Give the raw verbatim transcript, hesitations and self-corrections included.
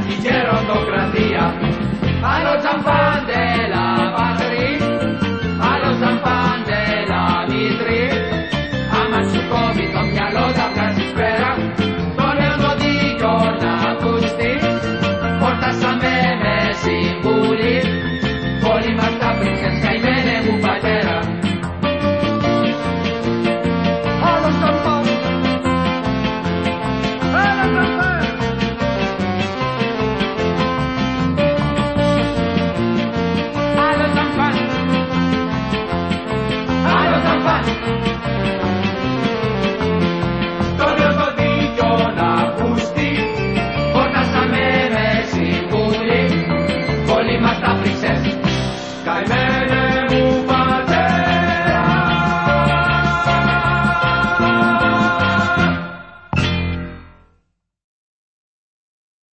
η γεροντοκρατία. Άλλο τσαμπάν de la patrie, άλλο τσαμπάν de la vitrie. Άμα σου κόβει το μυαλό θα βγάζεις πέρα, το λέω το δίκιο να ακουστεί. Χορτάσαμε με συμβούλη, όλοι μας τα πρίξες καημένε μου πατέρα. Άλλο τσαμπάν, άλλο τσαμπάν. Άλλο τσαμπάν, άλλο τσαμπάν.